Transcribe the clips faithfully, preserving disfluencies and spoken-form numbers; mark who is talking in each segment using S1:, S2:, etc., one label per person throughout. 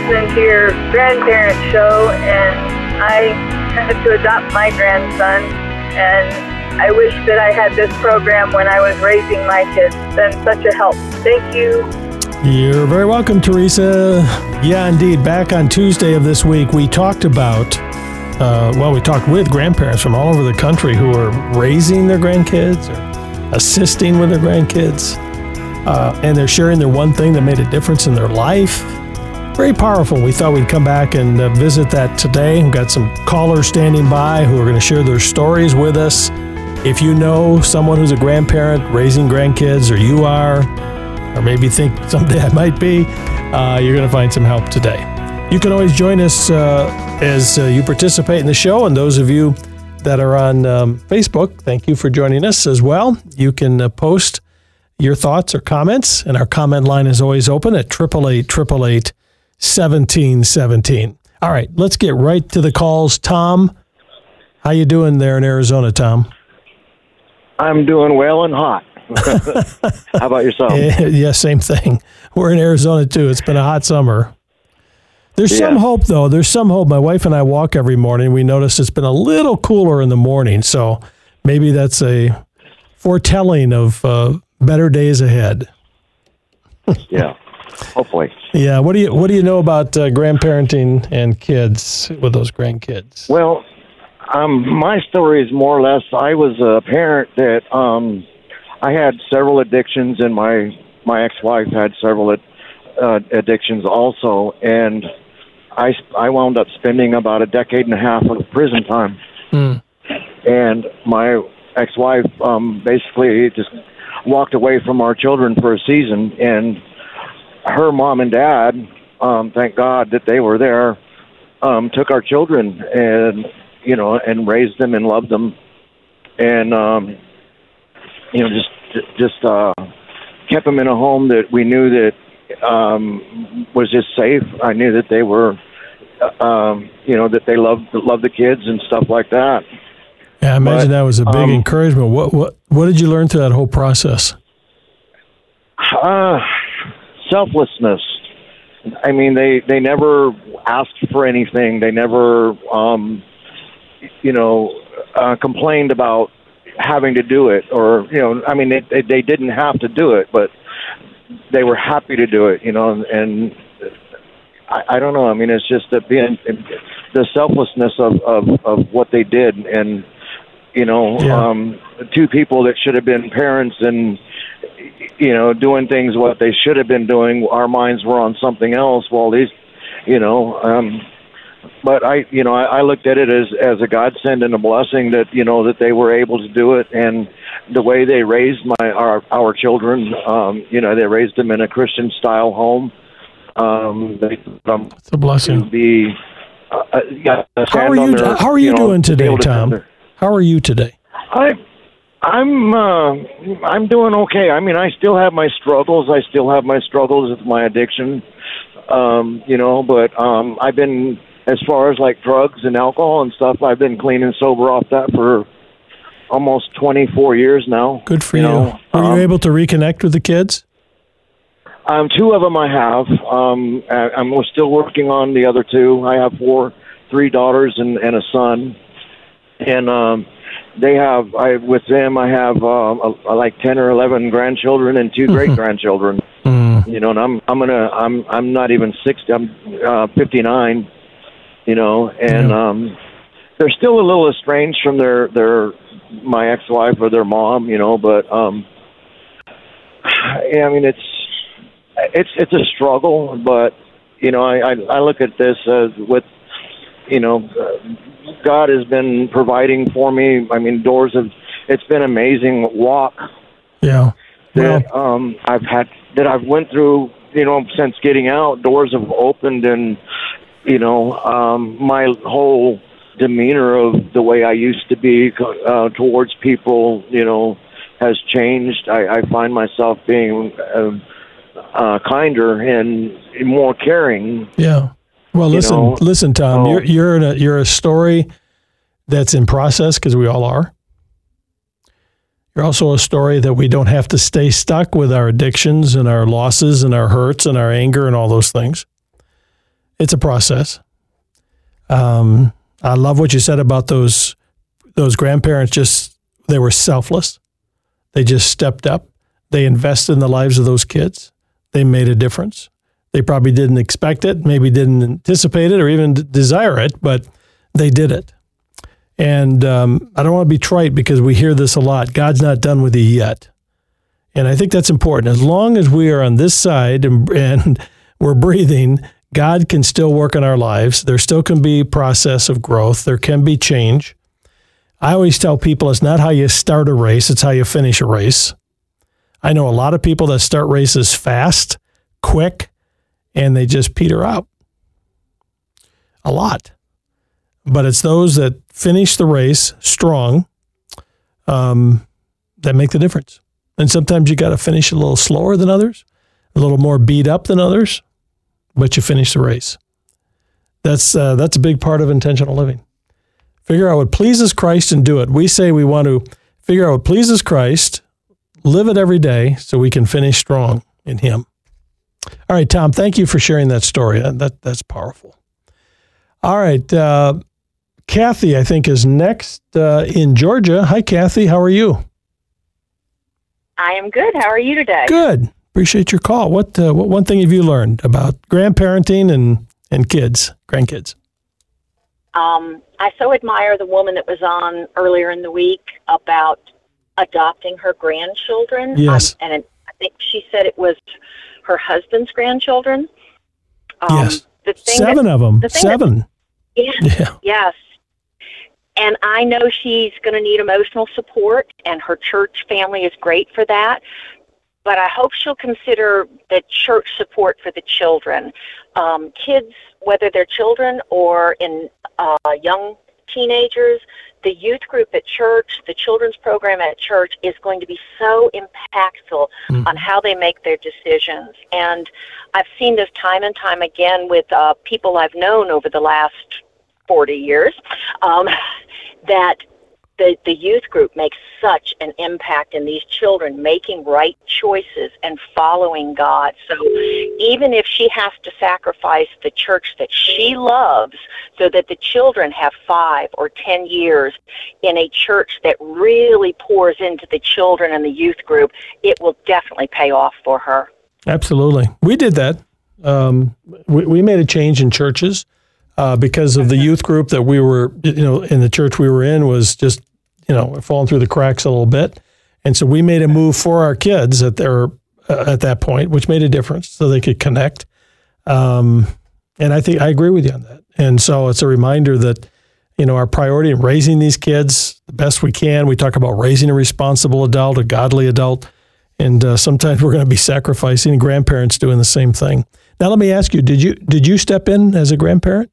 S1: listening to your grandparent show, and I had to adopt my grandson, and I wish that I had this program when I was raising my kids. It's been such a help. Thank you.
S2: You're very welcome, Teresa. Yeah, indeed. Back on Tuesday of this week, we talked about, uh, well, we talked with grandparents from all over the country who are raising their grandkids or assisting with their grandkids. Uh, and they're sharing their one thing that made a difference in their life. Very powerful. We thought we'd come back and uh, visit that today. We've got some callers standing by who are going to share their stories with us. If you know someone who's a grandparent raising grandkids, or you are, or maybe think someday I might be, uh, you're going to find some help today. You can always join us uh, as uh, you participate in the show. And those of you that are on um, Facebook, thank you for joining us as well. You can uh, post your thoughts or comments, and our comment line is always open at eight eight eight, eight eight eight, one seven one seven. All right, let's get right to the calls. Tom, how you doing there in Arizona, Tom?
S3: I'm doing well and hot. How about yourself?
S2: Yeah, same thing. We're in Arizona, too. It's been a hot summer. There's yeah. some hope, though. There's some hope. My wife and I walk every morning. We notice it's been a little cooler in the morning, so maybe that's a foretelling of uh, better days ahead.
S3: Yeah, hopefully.
S2: Yeah. What do you What do you know about uh, grandparenting and kids with those grandkids?
S3: Well, um, my story is more or less. I was a parent that um, I had several addictions, and my my ex-wife had several uh, addictions also, and I I wound up spending about a decade and a half of prison time, mm. and my ex-wife um, basically just walked away from our children for a season, and her mom and dad, um, thank God that they were there, um, took our children and, you know, and raised them and loved them, and, um, you know, just, just, uh, kept them in a home that we knew that, um, was just safe. I knew that they were, uh, um, you know, that they loved, loved the kids and stuff like that.
S2: Yeah, I imagine
S3: but,
S2: that was a big
S3: um,
S2: encouragement. What, what, what did you learn through that whole process?
S3: Uh, selflessness. I mean, they, they never asked for anything. They never, um, you know, uh, complained about having to do it, or, you know, I mean, they, they, they didn't have to do it, but they were happy to do it, you know, and, and I, I don't know. I mean, it's just that being the selflessness of, of, of what they did. And, you know, yeah. um, two people that should have been parents and, you know, doing things what they should have been doing. Our minds were on something else. While these, you know, um, but I, you know, I, I looked at it as, as a godsend and a blessing that, you know, that they were able to do it. And the way they raised my, our, our children, um, you know, they raised them in a Christian style home. Um, they, um,
S2: it's a blessing.
S3: To be, uh, yeah,
S2: how are you, their, how are you, you doing know, today, Tom? To how are you today?
S3: I, I'm uh, I'm doing okay. I mean, I still have my struggles. I still have my struggles with my addiction, um, you know. But um, I've been, as far as like drugs and alcohol and stuff, I've been clean and sober off that for almost twenty-four years now.
S2: Good for
S3: you.
S2: you.
S3: Know?
S2: Were
S3: um,
S2: you able to reconnect with the kids?
S3: Um, two of them I have. Um, I, I'm still working on the other two. I have four, three daughters and, and a son, and um. They have, I with them, I have um, a, a, like ten or eleven grandchildren and two great grandchildren. Mm. You know, and I'm I'm gonna I'm I'm not even sixty. I'm uh, fifty-nine. You know, and yeah. um, they're still a little estranged from their their my ex-wife or their mom. You know, but um, yeah, I mean it's it's it's a struggle, but you know, I I, I look at this as with you know. Uh, God has been providing for me. I mean, doors have, it's been an amazing walk.
S2: Yeah.
S3: That well, um, I've had, that I've went through, you know, since getting out, doors have opened, and, you know, um, my whole demeanor of the way I used to be uh, towards people, you know, has changed. I, I find myself being uh, uh, kinder and more caring.
S2: Yeah. Well, you listen, know, listen, Tom. Oh. You're you're in a, you're a story that's in process, because we all are. You're also a story that we don't have to stay stuck with our addictions and our losses and our hurts and our anger and all those things. it's a process. Um, I love what you said about those those grandparents. Just they were selfless. They just stepped up. They invested in the lives of those kids. They made a difference. They probably didn't expect it, maybe didn't anticipate it or even d- desire it, but they did it. And um, I don't want to be trite because we hear this a lot. God's not done with you yet. And I think that's important. As long as we are on this side and, and we're breathing, God can still work in our lives. There still can be a process of growth. There can be change. I always tell people it's not how you start a race, it's how you finish a race. I know a lot of people that start races fast, quick, and they just peter out. A lot. But it's those that finish the race strong um, that make the difference. And sometimes you got to finish a little slower than others, a little more beat up than others, but you finish the race. That's uh, that's a big part of intentional living. Figure out what pleases Christ and do it. We say we want to figure out what pleases Christ, live it every day so we can finish strong in Him. All right, Tom, thank you for sharing that story. That That's powerful. All right, uh, Kathy, I think, is next uh, in Georgia. Hi, Kathy. How are you?
S4: I am good. How are you today?
S2: Good. Appreciate your call. What uh, what one thing have you learned about grandparenting and, and kids, grandkids?
S4: Um, I so admire the woman that was on earlier in the week about adopting her grandchildren.
S2: Yes.
S4: Um, and it, I think she said it was her husband's grandchildren. Um,
S2: yes.
S4: The thing
S2: Seven
S4: that,
S2: of them.
S4: the
S2: Seven.
S4: That, yes. Yeah. Yes. And I know she's going to need emotional support, and her church family is great for that. But I hope she'll consider the church support for the children. Um, kids, whether they're children or in uh, young teenagers, the youth group at church, the children's program at church is going to be so impactful mm. on how they make their decisions. And I've seen this time and time again with uh, people I've known over the last forty years, um, that the, the youth group makes such an impact in these children making right choices and following God. So even if she has to sacrifice the church that she loves so that the children have five or ten years in a church that really pours into the children and the youth group, it will definitely pay off for her. Absolutely. We did that. Um, we, we made a change in churches. Uh, because of the youth group that we were, you know, in the church we were in was just, you know, falling through the cracks a little bit. And so we made a move for our kids at their, uh, at that point, which made a difference so they could connect. Um, and I think I agree with you on that. And so it's a reminder that, you know, our priority in raising these kids the best we can. We talk about raising a responsible adult, a godly adult. And uh, sometimes we're going to be sacrificing, grandparents doing the same thing. Now, let me ask you, did you, did you step in as a grandparent?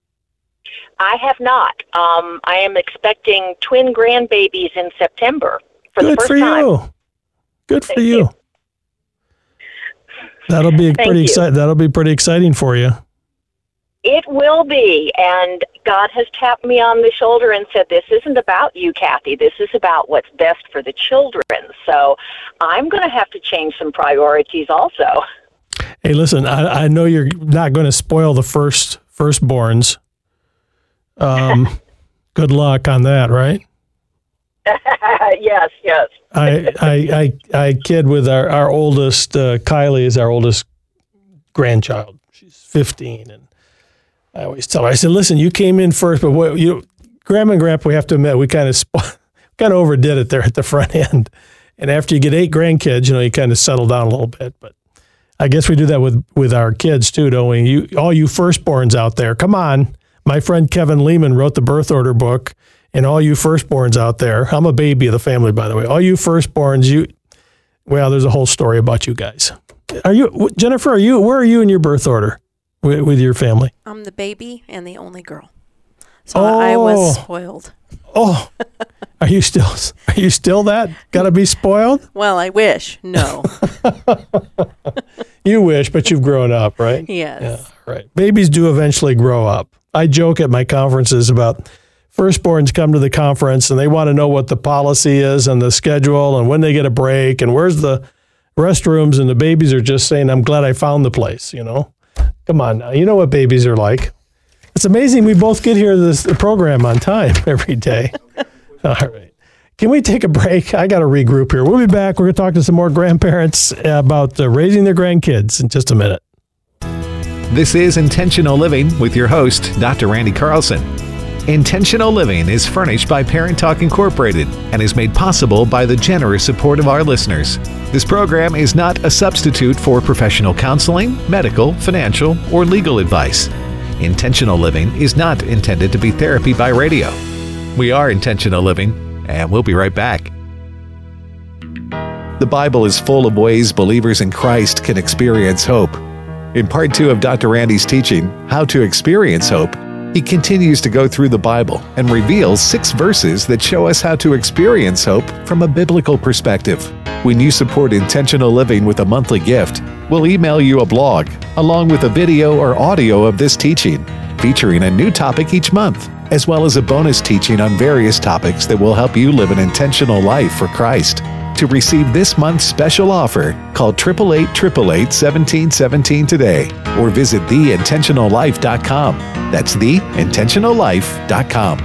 S4: I have not. Um, I am expecting twin grandbabies in September for Good the first for time. You. Good for you. you. That'll be pretty exciting. That'll be pretty exciting for you. It will be. And God has tapped me on the shoulder and said, "This isn't about you, Kathy. This is about what's best for the children." So I'm going to have to change some priorities also. Hey, listen. I, I know you're not going to spoil the first firstborns. Um, good luck on that, right? yes, yes. I, I, I, I kid with our, our oldest, uh, Kylie is our oldest grandchild. She's fifteen. And I always tell her, I said, listen, you came in first, but what you, Grandma and Grandpa, we have to admit, we kind of, sp- kind of overdid it there at the front end. And after you get eight grandkids, you know, you kind of settle down a little bit, but I guess we do that with, with our kids too, don't we? You, all you firstborns out there, come on. My friend Kevin Lehman wrote the birth order book, and all you firstborns out there, I'm a baby of the family, by the way. All you firstborns, you, well, there's a whole story about you guys. Are you, Jennifer, are you, where are you in your birth order with, with your family? I'm the baby and the only girl. So oh. I was spoiled. Oh, are you still, are you still that? Got to be spoiled? Well, I wish. No. You wish, but you've grown up, right? Yes. Yeah, right. Babies do eventually grow up. I joke at my conferences about firstborns come to the conference and they want to know what the policy is and the schedule and when they get a break and where's the restrooms, and the babies are just saying, I'm glad I found the place, you know.
S2: Come on now. You know what babies are like. It's amazing we both get here this program on time every day. All right. Can we take a break? I got to regroup here. We'll be back. We're going to talk to some more grandparents about uh, raising their grandkids in just a minute.
S5: This is Intentional Living with your host, Doctor Randy Carlson. Intentional Living is furnished by Parent Talk Incorporated and is made possible by the generous support of our listeners. This program is not a substitute for professional counseling, medical, financial, or legal advice. Intentional Living is not intended to be therapy by radio. We are Intentional Living, and we'll be right back. The Bible is full of ways believers in Christ can experience hope. In part two of Doctor Randy's teaching, How to Experience Hope, he continues to go through the Bible and reveals six verses that show us how to experience hope from a biblical perspective. When you support Intentional Living with a monthly gift, we'll email you a blog along with a video or audio of this teaching, featuring a new topic each month, as well as a bonus teaching on various topics that will help you live an intentional life for Christ. To receive this month's special offer, call eight eight eight, eight eight eight, one seven one seven today or visit the intentional life dot com. That's the intentional life dot com.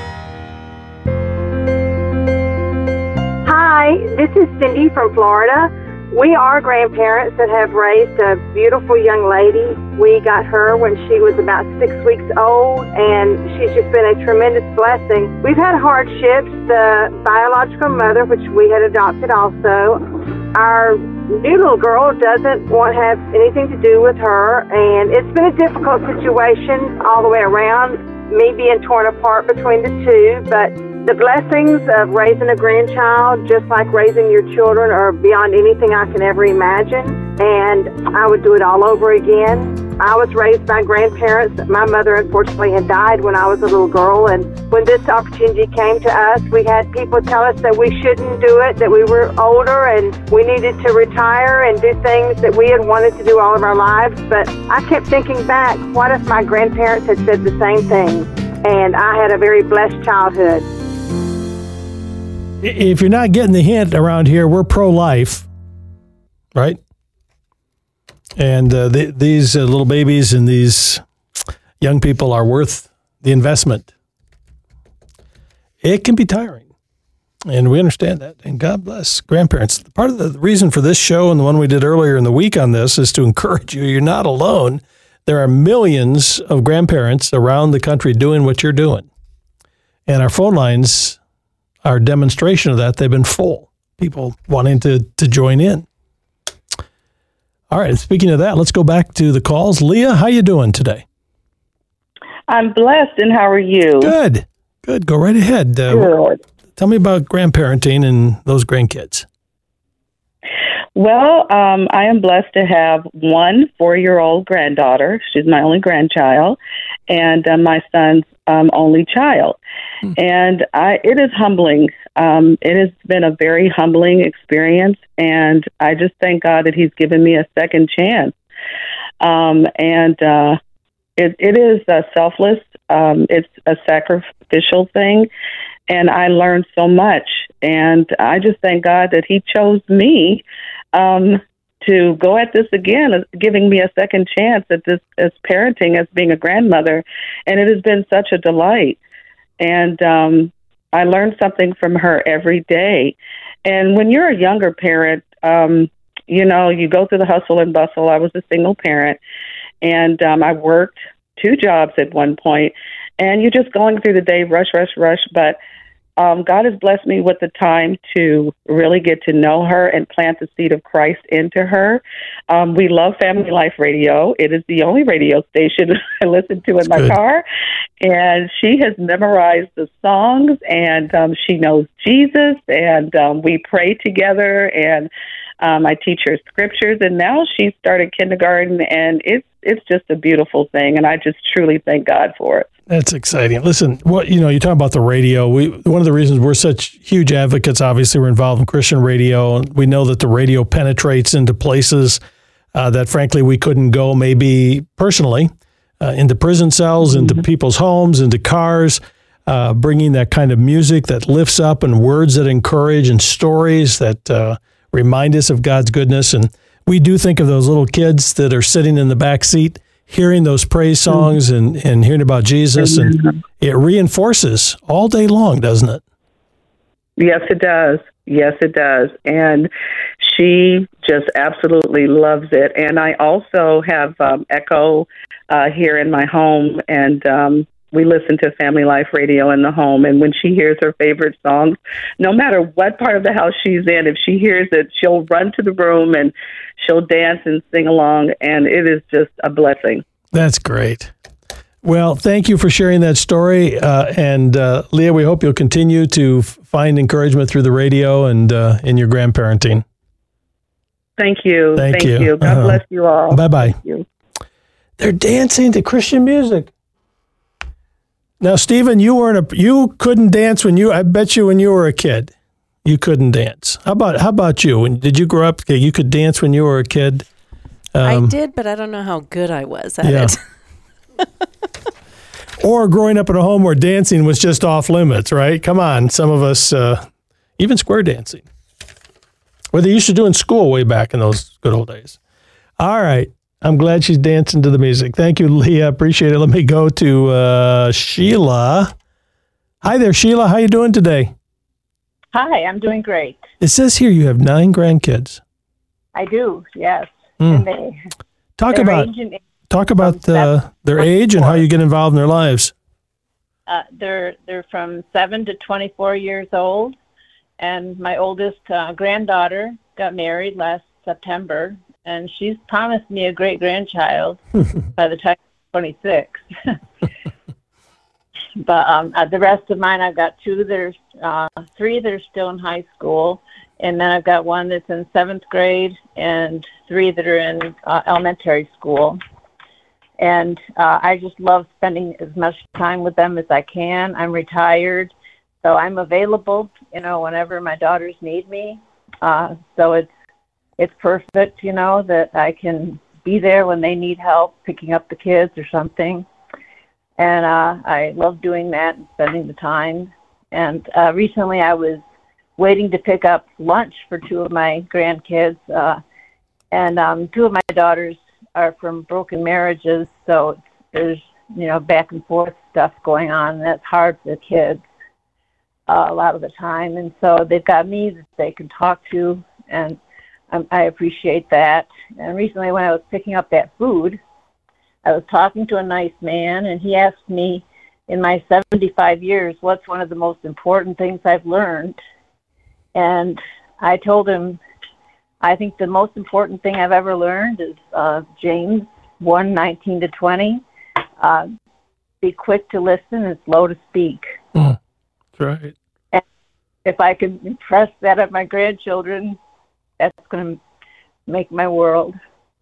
S6: Hi, this is Cindy from Florida. We are grandparents that have raised a beautiful young lady. We got her when she was about six weeks old, and she's just been a tremendous blessing. We've had hardships. The biological mother, which we had adopted also, our new little girl doesn't want to have anything to do with her, and it's been a difficult situation all the way around, me being torn apart between the two, but the blessings of raising a grandchild, just like raising your children, are beyond anything I can ever imagine, and I would do it all over again. I was raised by grandparents. My mother, unfortunately, had died when I was a little girl, and when this opportunity came to us, we had people tell us that we shouldn't do it, that we were older and we needed to retire and do things that we had wanted to do all of our lives. But I kept thinking back, what if my grandparents had said the same thing? And I had a very blessed childhood.
S2: If you're not getting the hint around here, we're pro-life, right? And uh, the, these uh, little babies and these young people are worth the investment. It can be tiring, and we understand that. And God bless grandparents. Part of the reason for this show and the one we did earlier in the week on this is to encourage you. You're not alone. There are millions of grandparents around the country doing what you're doing. And our phone lines are a demonstration of that. They've been full. People wanting to, to join in. All right. Speaking of that, let's go back to the calls. Leah, how you doing today?
S7: I'm blessed, and how are you?
S2: Good. Good. Go right ahead. Uh,
S7: Good.
S2: Tell me about grandparenting and those grandkids.
S7: Well, um, I am blessed to have one four-year-old granddaughter. She's my only grandchild, and uh, my son's um, only child. Hmm. And I, it is humbling. Um, it has been a very humbling experience, and I just thank God that He's given me a second chance. Um, and uh, it, it is uh, selfless. Um, it's a sacrificial thing, and I learned so much. And I just thank God that He chose me um, to go at this again, giving me a second chance at this as parenting, as being a grandmother. And it has been such a delight. And um, I learned something from her every day. And when you're a younger parent, um, you know, you go through the hustle and bustle. I was a single parent, and um, I worked two jobs at one point, and you're just going through the day, rush, rush, rush. But um, God has blessed me with the time to really get to know her and plant the seed of Christ into her. Um, we love Family Life Radio. It is the only radio station I listen to in my
S2: Good.
S7: car. And she has memorized the songs, and um, she knows Jesus, and um, we pray together, and um, I teach her scriptures, and now she's started kindergarten, and it's it's just a beautiful thing, and I just truly thank God for it.
S2: That's exciting. Listen, what you know, you talk about the radio. We one of the reasons we're such huge advocates, obviously, we're involved in Christian radio, and we know that the radio penetrates into places uh, that, frankly, we couldn't go maybe personally, uh, into prison cells, into mm-hmm. people's homes, into cars, uh, bringing that kind of music that lifts up and words that encourage and stories that uh, remind us of God's goodness. And we do think of those little kids that are sitting in the back seat hearing those praise songs and, and hearing about Jesus, and it reinforces all day long, doesn't it?
S7: Yes, it does. Yes, it does. And she just absolutely loves it. And I also have um, Echo uh, here in my home, and um, we listen to Family Life Radio in the home. And when she hears her favorite songs, no matter what part of the house she's in, if she hears it, she'll run to the room and she'll dance and sing along. And it is just a blessing.
S2: That's great. Well, thank you for sharing that story. Uh, and uh, Leah, we hope you'll continue to f- find encouragement through the radio and uh, in your grandparenting.
S7: Thank you.
S2: Thank,
S7: Thank
S2: you.
S7: you. God
S2: uh,
S7: bless you all.
S2: Bye-bye.
S7: Thank you.
S2: They're dancing to Christian music. Now, Stephen, you weren't a, you couldn't dance when you, I bet you when you were a kid, you couldn't dance. How about, how about you? When, did you grow up, you could dance when you were a kid? Um,
S8: I did, but I don't know how good I was at
S2: yeah.
S8: it.
S2: Or growing up in a home where dancing was just off limits, right? Come on, some of us, uh, even square dancing. What they used to do in school way back in those good old days. All right. I'm glad she's dancing to the music. Thank you, Leah. Appreciate it. Let me go to uh, Sheila. Hi there, Sheila. How you doing today?
S9: Hi, I'm doing great.
S2: It says here you have nine grandkids.
S9: I do, yes.
S2: Mm.
S9: And they,
S2: talk about
S9: and,
S2: talk about uh, their age and how you get involved in their lives.
S9: Uh, they're they're from seven to twenty-four years old, and my oldest uh, granddaughter got married last September, and she's promised me a great grandchild by the time I'm twenty-six. But um, uh, the rest of mine, I've got two that are, uh, three that are still in high school, and then I've got one that's in seventh grade, and three that are in uh, elementary school. And uh, I just love spending as much time with them as I can. I'm retired, so I'm available, you know, whenever my daughters need me. Uh, so it's it's perfect, you know, that I can be there when they need help picking up the kids or something. And uh, I love doing that and spending the time. And uh, recently I was waiting to pick up lunch for two of my grandkids. Uh, and um, two of my daughters are from broken marriages, so there's, you know, back and forth stuff going on. And that's hard for the kids uh, a lot of the time. And so they've got me that they can talk to, and um, I appreciate that. And recently when I was picking up that food, I was talking to a nice man, and he asked me, in my seventy-five years, what's one of the most important things I've learned? And I told him, I think the most important thing I've ever learned is uh, James one, nineteen to twenty. Uh, be quick to listen and slow to speak.
S2: Mm, that's right.
S9: And if I can impress that on my grandchildren, that's going to make my world.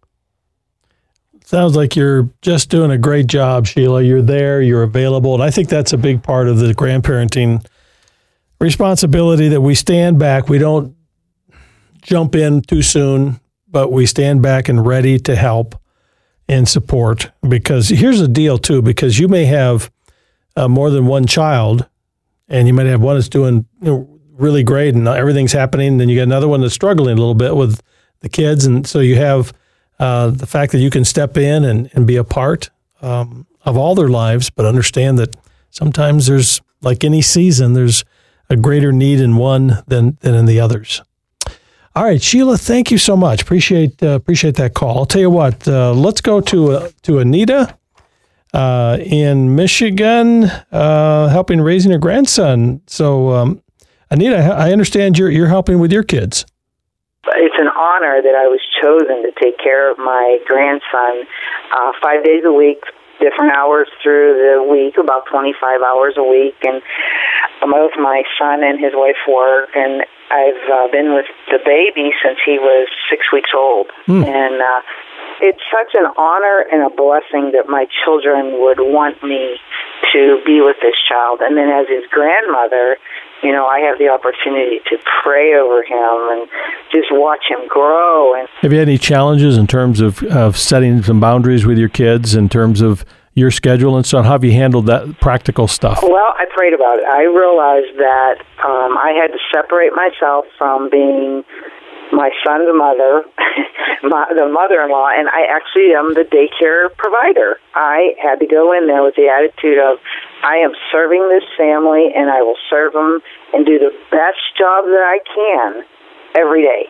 S2: Sounds like you're just doing a great job, Sheila. You're there, you're available. And I think that's a big part of the grandparenting responsibility, that we stand back. We don't jump in too soon, but we stand back and ready to help and support. Because here's the deal, too, because you may have uh, more than one child, and you might have one that's doing, you know, really great and everything's happening. And then you got another one that's struggling a little bit with the kids. And so you have Uh, the fact that you can step in and, and be a part um, of all their lives, but understand that sometimes there's, like any season, there's a greater need in one than, than in the others. All right, Sheila, thank you so much. Appreciate uh, appreciate that call. I'll tell you what, uh, let's go to uh, to Anita uh, in Michigan, uh, helping raising her grandson. So, um, Anita, I understand you're you're helping with your kids.
S10: It's an honor that I was chosen to take care of my grandson uh, five days a week, different hours through the week, about twenty-five hours a week. And both my son and his wife work, and I've uh, been with the baby since he was six weeks old. Mm. And uh, it's such an honor and a blessing that my children would want me to be with this child. And then as his grandmother, you know, I have the opportunity to pray over him and just watch him grow. And
S2: have you had any challenges in terms of, of setting some boundaries with your kids in terms of your schedule and so on? How have you handled that practical stuff?
S10: Well, I prayed about it. I realized that um, I had to separate myself from being my son's mother, my, the mother-in-law, and I actually am the daycare provider. I had to go in there with the attitude of, I am serving this family, and I will serve them and do the best job that I can every day.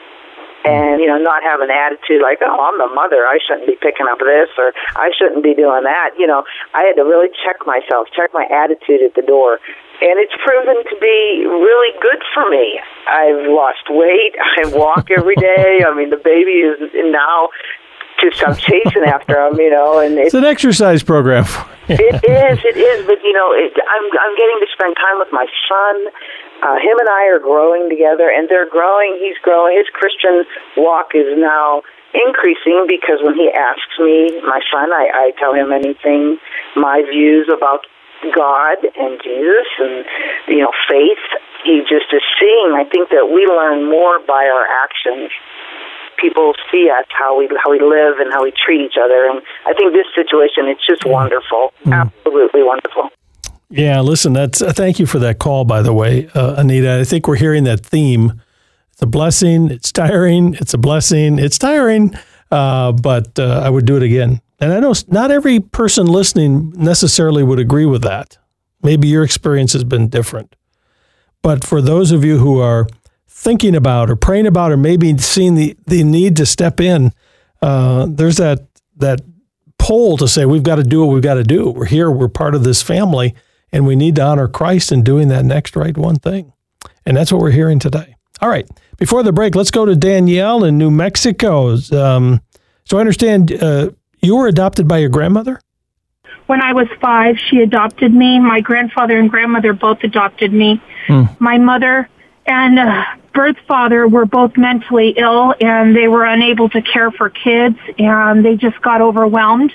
S10: And, you know, not have an attitude like, oh, I'm the mother, I shouldn't be picking up this, or I shouldn't be doing that. You know, I had to really check myself, check my attitude at the door. And it's proven to be really good for me. I've lost weight. I walk every day. I mean, the baby is now just, I'm chasing after him, you know. And
S2: it's, it's an exercise program.
S10: It is, it is. But, you know, it, I'm, I'm getting to spend time with my son. Uh, him and I are growing together, and they're growing. He's growing. His Christian walk is now increasing because when he asks me, my son, I, I tell him anything, my views about God and Jesus and, you know, faith. He just is seeing. I think that we learn more by our actions. People see us, how we how we live and how we treat each other. And I think this situation, it's just wonderful, mm. absolutely wonderful.
S2: Yeah, listen, that's uh, thank you for that call, by the way, uh, Anita. I think we're hearing that theme. It's a blessing. It's tiring. It's a blessing. It's tiring, uh, but uh, I would do it again. And I know not every person listening necessarily would agree with that. Maybe your experience has been different. But for those of you who are thinking about or praying about or maybe seeing the, the need to step in, uh, there's that that pull to say we've got to do what we've got to do. We're here. We're part of this family. And we need to honor Christ in doing that next right one thing. And that's what we're hearing today. All right. Before the break, let's go to Danielle in New Mexico. Um, so I understand uh, you were adopted by your grandmother?
S11: When I was five, she adopted me. My grandfather and grandmother both adopted me. Hmm. My mother and uh, birth father were both mentally ill, and they were unable to care for kids, and they just got overwhelmed.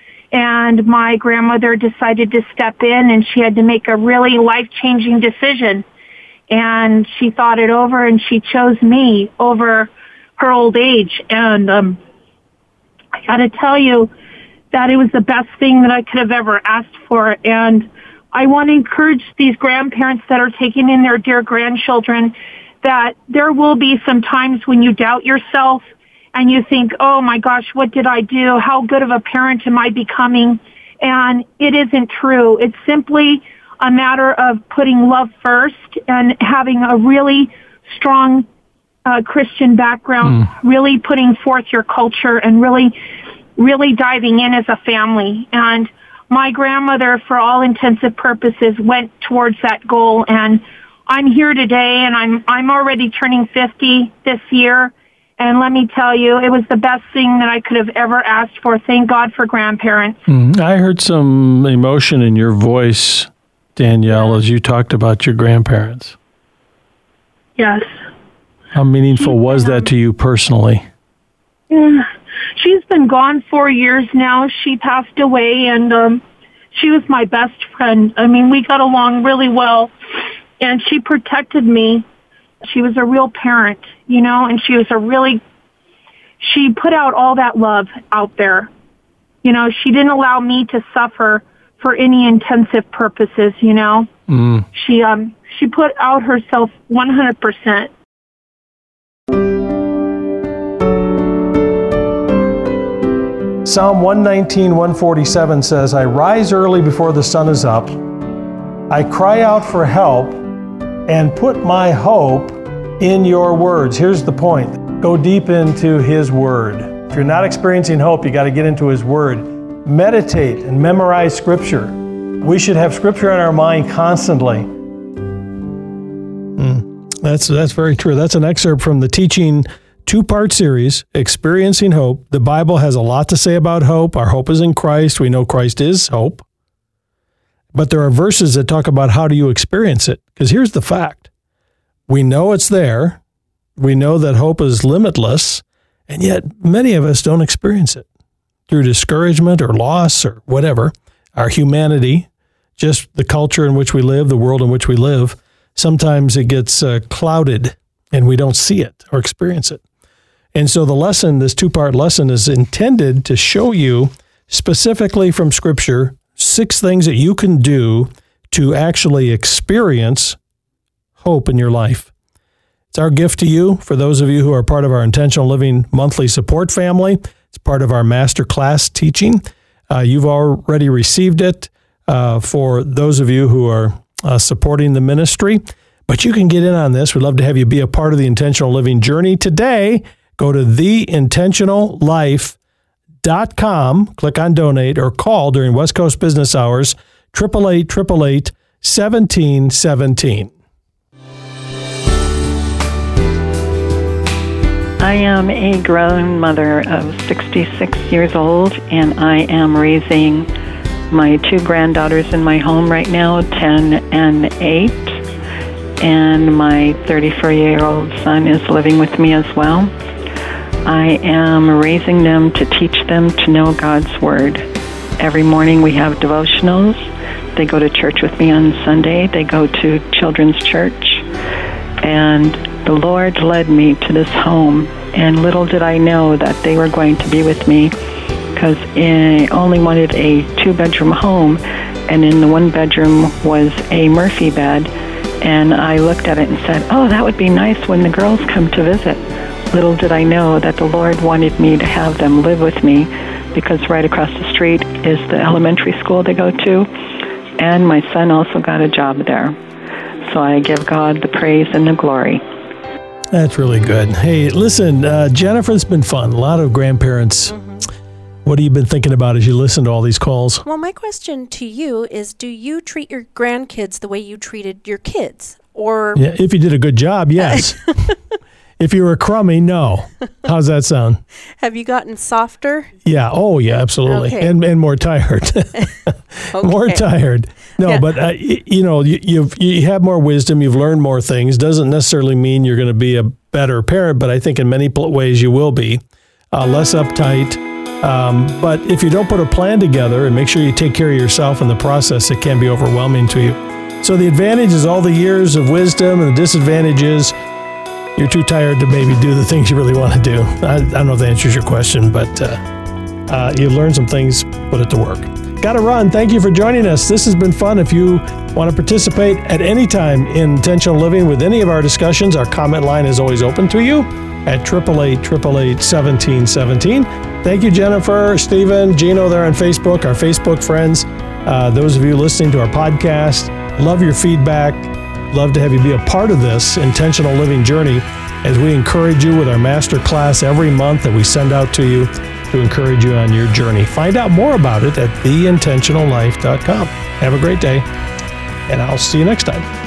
S11: And my grandmother decided to step in, and she had to make a really life-changing decision. And she thought it over, and she chose me over her old age. And um, I got to tell you that it was the best thing that I could have ever asked for. And I want to encourage these grandparents that are taking in their dear grandchildren that there will be some times when you doubt yourself, and you think, oh my gosh, what did I do? How good of a parent am I becoming? And it isn't true. It's simply a matter of putting love first and having a really strong uh, Christian background, mm. really putting forth your culture and really, really diving in as a family. And my grandmother, for all intensive purposes, went towards that goal. And I'm here today, and I'm I'm already turning fifty this year. And let me tell you, it was the best thing that I could have ever asked for. Thank God for grandparents. Mm,
S2: I heard some emotion in your voice, Danielle, as you talked about your grandparents.
S11: Yes.
S2: How meaningful She's, was that to you personally?
S11: Yeah. She's been gone four years now. She passed away, and um, she was my best friend. I mean, we got along really well, and she protected me. She was a real parent, you know, and she was a really, she put out all that love out there. You know, she didn't allow me to suffer for any intensive purposes, you know. Mm. She um she put out herself one hundred percent.
S2: Psalm one nineteen, one forty-seven says, I rise early before the sun is up. I cry out for help and put my hope in your words. Here's the point. Go deep into His Word. If you're not experiencing hope, you got to get into His Word. Meditate and memorize Scripture. We should have Scripture in our mind constantly. Mm, that's, that's very true. That's an excerpt from the teaching two-part series, Experiencing Hope. The Bible has a lot to say about hope. Our hope is in Christ. We know Christ is hope. But there are verses that talk about how do you experience it. Because here's the fact. We know it's there. We know that hope is limitless. And yet many of us don't experience it through discouragement or loss or whatever. Our humanity, just the culture in which we live, the world in which we live, sometimes it gets uh, clouded and we don't see it or experience it. And so the lesson, this two-part lesson, is intended to show you specifically from Scripture six things that you can do to actually experience hope in your life. It's our gift to you, for those of you who are part of our Intentional Living monthly support family. It's part of our master class teaching. Uh, you've already received it uh, for those of you who are uh, supporting the ministry. But you can get in on this. We'd love to have you be a part of the Intentional Living journey. Today, go to the intentional life dot com, click on donate, or call during West Coast business hours, eight eight eight, eight eight eight, one seven one seven.
S12: I am a grown mother of sixty-six years old, and I am raising my two granddaughters in my home right now, ten and eight, and my thirty-four-year-old son is living with me as well. I am raising them to teach them to know God's Word. Every morning we have devotionals. They go to church with me on Sunday. They go to children's church, and the Lord led me to this home, and little did I know that they were going to be with me, because I only wanted a two-bedroom home, and in the one bedroom was a Murphy bed, and I looked at it and said, oh, that would be nice when the girls come to visit. Little did I know that the Lord wanted me to have them live with me, because right across the street is the elementary school they go to, and my son also got a job there. So I give God the praise and the glory.
S2: That's really good. Hey, listen, uh, Jennifer, it's been fun. A lot of grandparents. Mm-hmm. What have you been thinking about as you listen to all these calls?
S8: Well, my question to you is, do you treat your grandkids the way you treated your kids? Or
S2: yeah, if you did a good job, yes. If you were crummy, no. How's that sound?
S8: Have you gotten softer?
S2: Yeah. Oh, yeah, absolutely.
S8: Okay.
S2: And and more tired. Okay. More tired. No, yeah. but, uh, you, you know, you, you've, you have more wisdom. You've learned more things. Doesn't necessarily mean you're going to be a better parent, but I think in many ways you will be. Uh, less uptight. Um, but if you don't put a plan together and make sure you take care of yourself in the process, it can be overwhelming to you. So the advantage is all the years of wisdom, and the disadvantage is you're too tired to maybe do the things you really want to do. I, I don't know if that answers your question, but uh, uh, you learn some things, put it to work. Got to run. Thank you for joining us. This has been fun. If you want to participate at any time in Intentional Living with any of our discussions, our comment line is always open to you at eight eight eight, eight eight eight, one seven one seven. Thank you, Jennifer, Stephen, Gino there on Facebook, our Facebook friends, uh, those of you listening to our podcast. Love your feedback. Love to have you be a part of this Intentional Living journey as we encourage you with our master class every month that we send out to you to encourage you on your journey. Find out more about it at the intentional life dot com. Have a great day, and I'll see you next time.